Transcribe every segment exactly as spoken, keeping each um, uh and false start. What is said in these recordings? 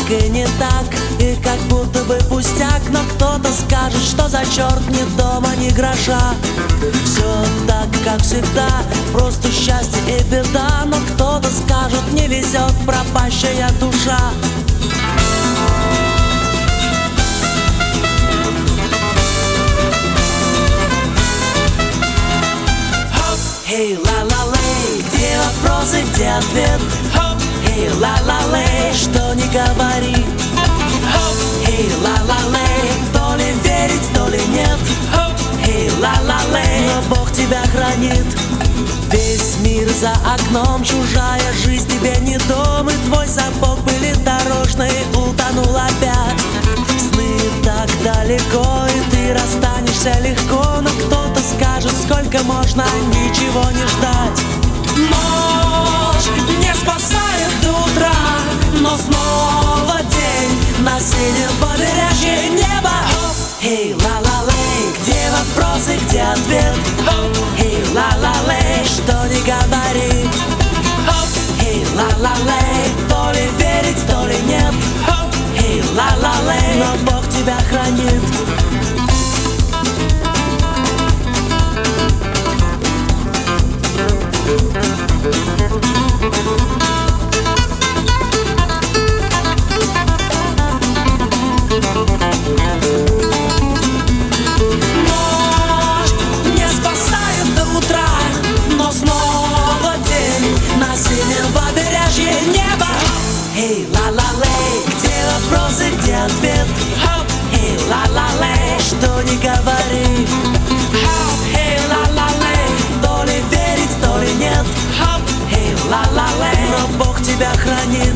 и не так, и как будто бы пустяк. Но кто-то скажет, что за черт ни дома, ни гроша. Все так, как всегда, просто счастье и беда. Но кто-то скажет, не везет пропащая душа. Эй, ла-ла-лей, где вопросы, где ответ? Эй, ла-ла-лей, что не говори. Эй, ла-ла-лей, то ли верить, то ли нет. Эй, ла-ла-лей, но Бог тебя хранит. Весь мир за окном, чужая жизнь тебе не дом. И твой сапог были дорожный, утонул опять. Сны так далеко, и ты расстанешься легко. Но кто-то скажет, сколько можно ничего не ждать. Ночь не спасает до утра, но снова день на синем побережье неба. Эй, ла-ла-лей, где вопросы, где ответ? Эй, ла-ла-лей, что не говори. Эй, ла-ла-лей, то ли верить, то ли нет. Эй, ла-ла-лей, но Бог тебя хранит. Ночь не спасает до утра, но снова день на синем побережье неба. Эй, ла-ла-лей, где вопросы, где ответ? Эй, ла-ла-лей, что не говори. Эй, ла-ла-лей, то ли верить, то ли нет. Эй, ла-ла-лей, но Бог тебя хранит.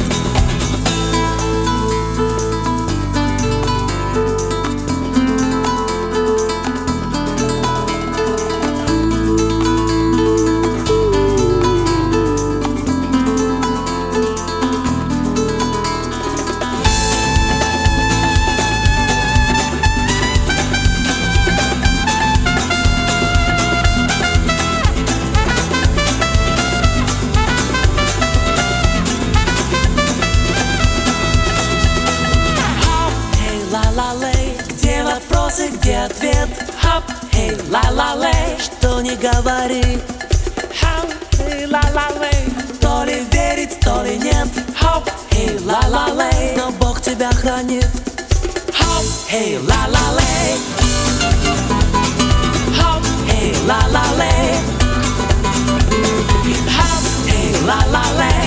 Ла-ла-лей, где вопросы, где ответ? Эй, ла-ла-лей, что не говори. Эй, ла-ла-лей, то ли верить, то ли нет. Эй, ла-ла-лей, но Бог тебя хранит. Эй, ла-ла-лей, эй, ла-ла-лей, эй, ла-ла-лей.